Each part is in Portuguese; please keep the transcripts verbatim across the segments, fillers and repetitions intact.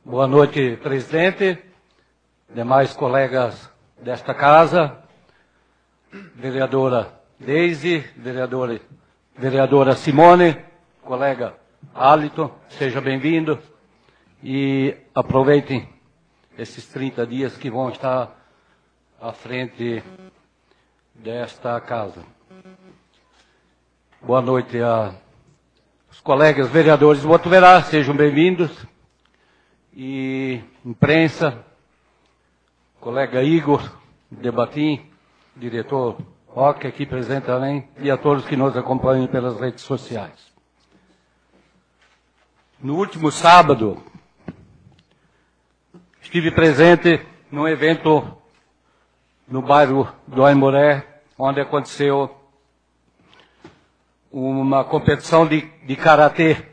Boa noite, presidente, demais colegas desta casa, vereadora Deise, vereadora, vereadora Simone, colega Alito, seja bem-vindo e aproveitem esses trinta dias que vão estar à frente desta casa. Boa noite aos colegas vereadores de Botuverá, sejam bem-vindos. E imprensa, colega Igor Debatim, diretor Roque aqui presente também, e a todos que nos acompanham pelas redes sociais. No último sábado, estive presente num evento no bairro do Aimoré, onde aconteceu uma competição de, de karatê,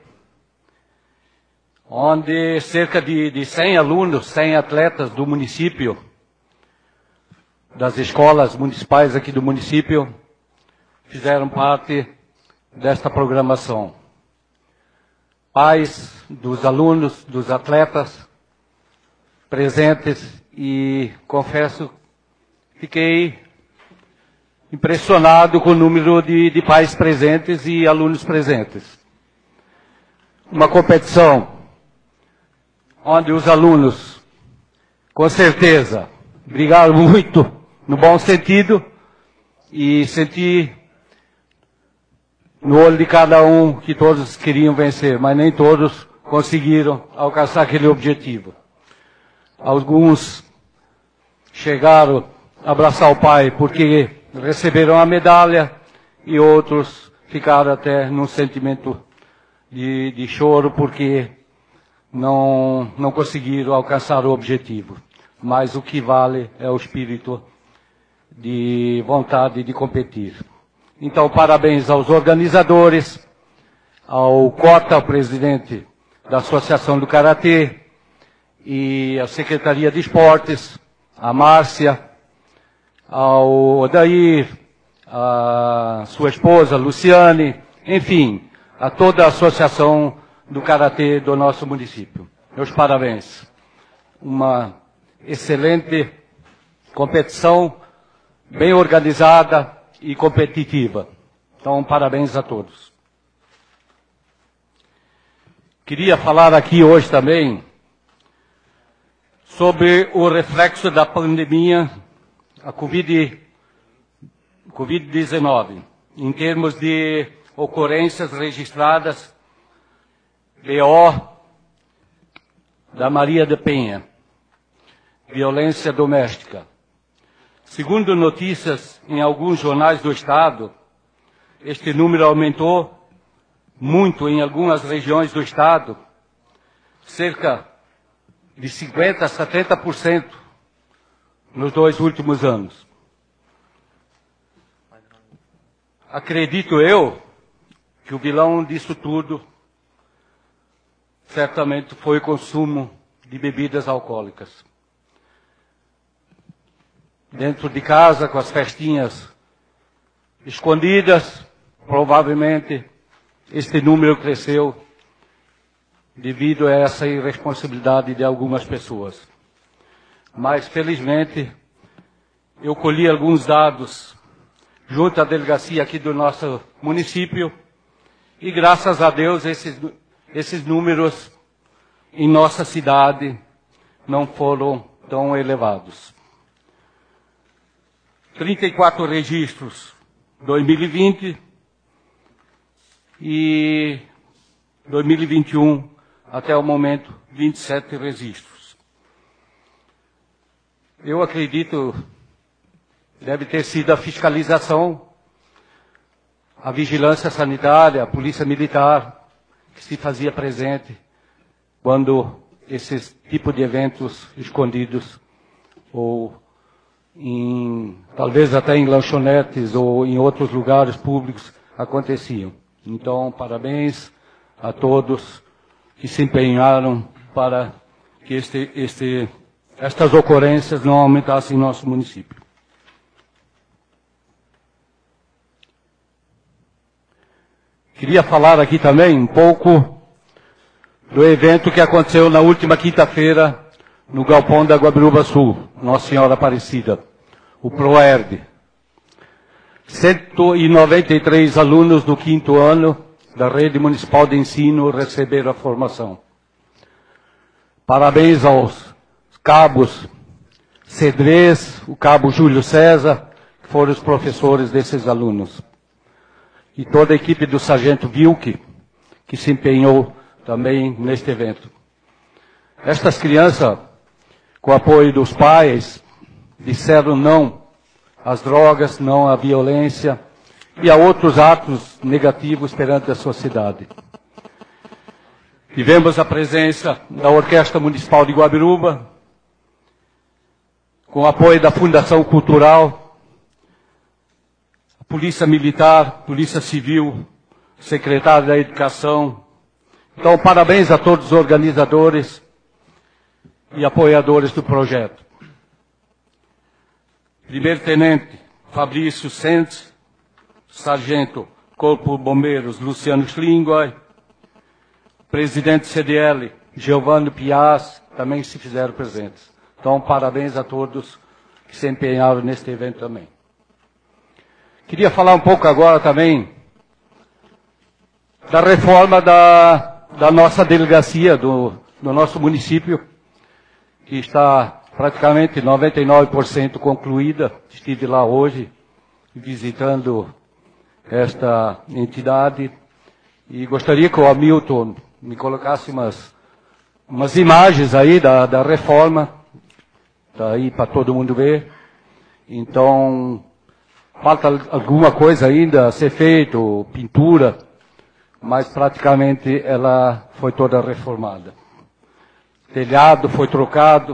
onde cerca de, de cem alunos, cem atletas do município, das escolas municipais aqui do município, fizeram parte desta programação. Pais dos alunos, dos atletas presentes, e confesso, fiquei impressionado com o número de, de pais presentes e alunos presentes. Uma competição onde os alunos, com certeza, brigaram muito, no bom sentido, e senti no olho de cada um que todos queriam vencer, mas nem todos conseguiram alcançar aquele objetivo. Alguns chegaram a abraçar o pai porque receberam a medalha, e outros ficaram até num sentimento de, de choro porque Não, não conseguiram alcançar o objetivo. Mas o que vale é o espírito de vontade de competir. Então, parabéns aos organizadores, ao Cota, o presidente da Associação do Karatê, e à Secretaria de Esportes, a Márcia, ao Odair, a sua esposa, Luciane, enfim, a toda a associação do Karatê do nosso município. Meus parabéns. Uma excelente competição, bem organizada e competitiva. Então, parabéns a todos. Queria falar aqui hoje também sobre o reflexo da pandemia, a Covid dezenove, em termos de ocorrências registradas, B O da Maria de Penha, violência doméstica. Segundo notícias em alguns jornais do Estado, este número aumentou muito em algumas regiões do Estado, cerca de cinquenta a setenta por cento nos dois últimos anos. Acredito eu que o vilão disso tudo certamente foi o consumo de bebidas alcoólicas. Dentro de casa, com as festinhas escondidas, provavelmente este número cresceu devido a essa irresponsabilidade de algumas pessoas. Mas, felizmente, eu colhi alguns dados junto à delegacia aqui do nosso município, e graças a Deus esses Esses números em nossa cidade não foram tão elevados. trinta e quatro registros em dois mil e vinte e dois mil e vinte e um, até o momento, vinte e sete registros. Eu acredito que deve ter sido a fiscalização, a vigilância sanitária, a polícia militar, que se fazia presente quando esses tipos de eventos escondidos, ou em, talvez até em lanchonetes ou em outros lugares públicos, aconteciam. Então, parabéns a todos que se empenharam para que este, este, estas ocorrências não aumentassem em nosso município. Queria falar aqui também um pouco do evento que aconteceu na última quinta-feira no Galpão da Guabiruba Sul, Nossa Senhora Aparecida, o ProERD. cento e noventa e três alunos do quinto ano da Rede Municipal de Ensino receberam a formação. Parabéns aos cabos Cedrez, o cabo Júlio César, que foram os professores desses alunos. E toda a equipe do Sargento Vilke, que se empenhou também neste evento. Estas crianças, com o apoio dos pais, disseram não às drogas, não à violência e a outros atos negativos perante a sociedade. Tivemos a presença da Orquestra Municipal de Guabiruba, com o apoio da Fundação Cultural, a Polícia Militar, Polícia Civil, Secretário da Educação. Então, parabéns a todos os organizadores e apoiadores do projeto. Primeiro-Tenente Fabrício Sentes, Sargento Corpo Bombeiros Luciano Schlingoy, Presidente C D L Giovanni Piaz, também se fizeram presentes. Então, parabéns a todos que se empenharam neste evento também. Queria falar um pouco agora também da reforma da, da nossa delegacia, do, do nosso município, que está praticamente noventa e nove por cento concluída. Estive lá hoje visitando esta entidade e gostaria que o Hamilton me colocasse umas, umas imagens aí da, da reforma, tá aí para todo mundo ver. Então, falta alguma coisa ainda a ser feito, pintura, mas praticamente ela foi toda reformada. Telhado foi trocado,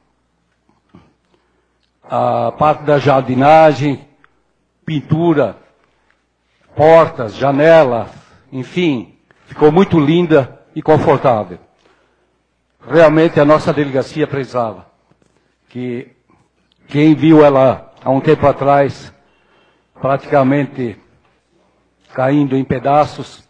a parte da jardinagem, pintura, portas, janelas, enfim, ficou muito linda e confortável. Realmente a nossa delegacia precisava, que quem viu ela há um tempo atrás, praticamente caindo em pedaços,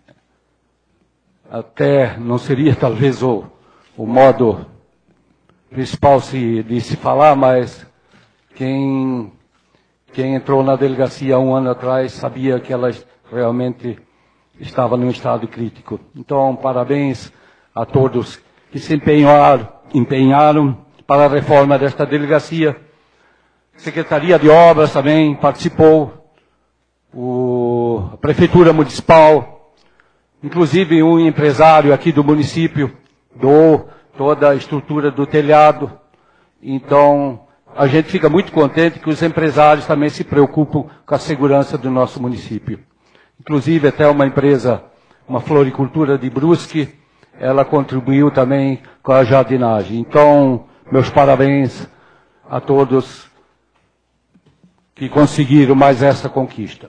até não seria talvez o, o modo principal se, de se falar, mas quem, quem entrou na delegacia há um ano atrás sabia que ela realmente estava num estado crítico. Então, parabéns a todos que se empenharam, empenharam para a reforma desta delegacia. Secretaria de Obras também participou, o, a Prefeitura Municipal, inclusive um empresário aqui do município doou toda a estrutura do telhado. Então, a gente fica muito contente que os empresários também se preocupam com a segurança do nosso município. Inclusive, até uma empresa, uma floricultura de Brusque, ela contribuiu também com a jardinagem. Então, meus parabéns a todos que conseguiram mais essa conquista.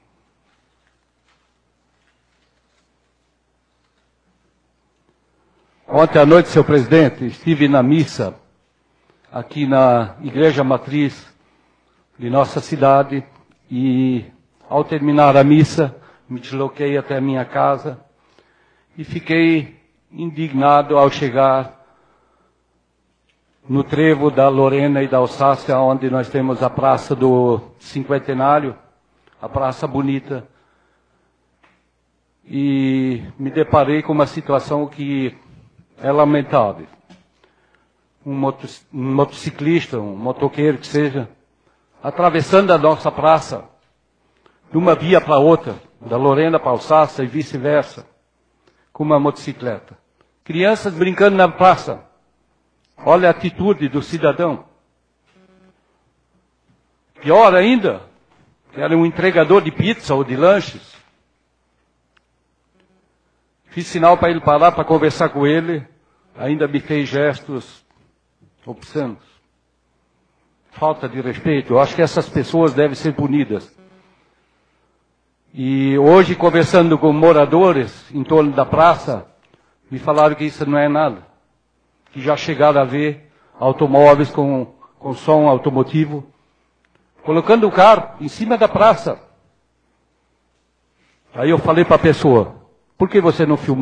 Ontem à noite, senhor presidente, estive na missa aqui na Igreja Matriz de nossa cidade e, ao terminar a missa, me desloquei até a minha casa e fiquei indignado ao chegar no trevo da Lorena e da Alsácia, onde nós temos a Praça do Cinquentenário, a Praça Bonita, e me deparei com uma situação que é lamentável. Um, moto, um motociclista, um motoqueiro que seja, atravessando a nossa praça, de uma via para outra, da Lorena para Alsácia e vice-versa, com uma motocicleta. Crianças brincando na praça. Olha a atitude do cidadão. Pior ainda, que era um entregador de pizza ou de lanches. Fiz sinal para ele parar para conversar com ele, ainda me fez gestos obscenos. Falta de respeito. Eu acho que essas pessoas devem ser punidas. E hoje, conversando com moradores em torno da praça, me falaram que isso não é nada. Que já chegaram a ver automóveis com, com som automotivo, colocando o carro em cima da praça. Aí eu falei para a pessoa, por que você não filmou?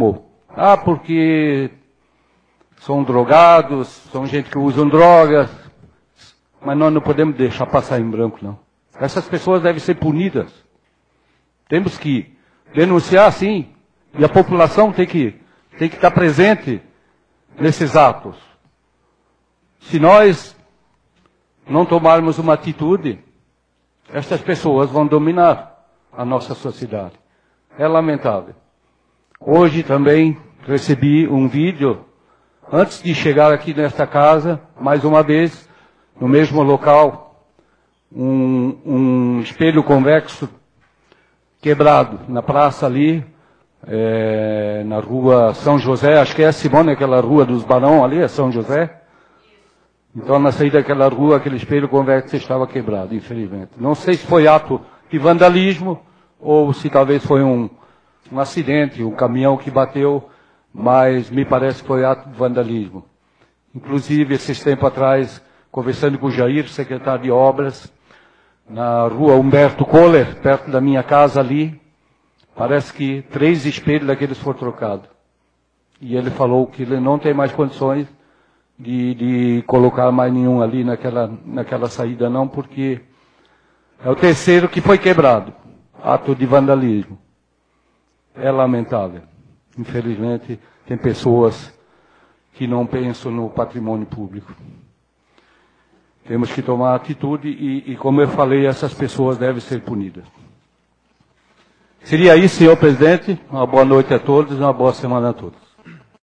Ah, porque são drogados, são gente que usam drogas, mas nós não podemos deixar passar em branco, não. Essas pessoas devem ser punidas. Temos que denunciar, sim, e a população tem que, tem que estar presente nesses atos. Se nós não tomarmos uma atitude, estas pessoas vão dominar a nossa sociedade. É lamentável. Hoje também recebi um vídeo, antes de chegar aqui nesta casa, mais uma vez, no mesmo local, um, um espelho convexo quebrado na praça ali, é, na rua São José, acho que é, Simone, aquela rua dos Barão ali, é São José. Então, na saída daquela rua, aquele espelho convexo estava quebrado, infelizmente. Não sei se foi ato de vandalismo, ou se talvez foi um, um acidente, um caminhão que bateu, mas me parece que foi ato de vandalismo. Inclusive, esses tempos atrás, conversando com o Jair, secretário de Obras, na rua Humberto Kohler, perto da minha casa ali, parece que três espelhos daqueles foram trocados. E ele falou que ele não tem mais condições de, de colocar mais nenhum ali naquela, naquela saída não, porque é o terceiro que foi quebrado. Ato de vandalismo. É lamentável. Infelizmente, tem pessoas que não pensam no patrimônio público. Temos que tomar atitude e, e, como eu falei, essas pessoas devem ser punidas. Seria isso, senhor presidente. Uma boa noite a todos e uma boa semana a todos.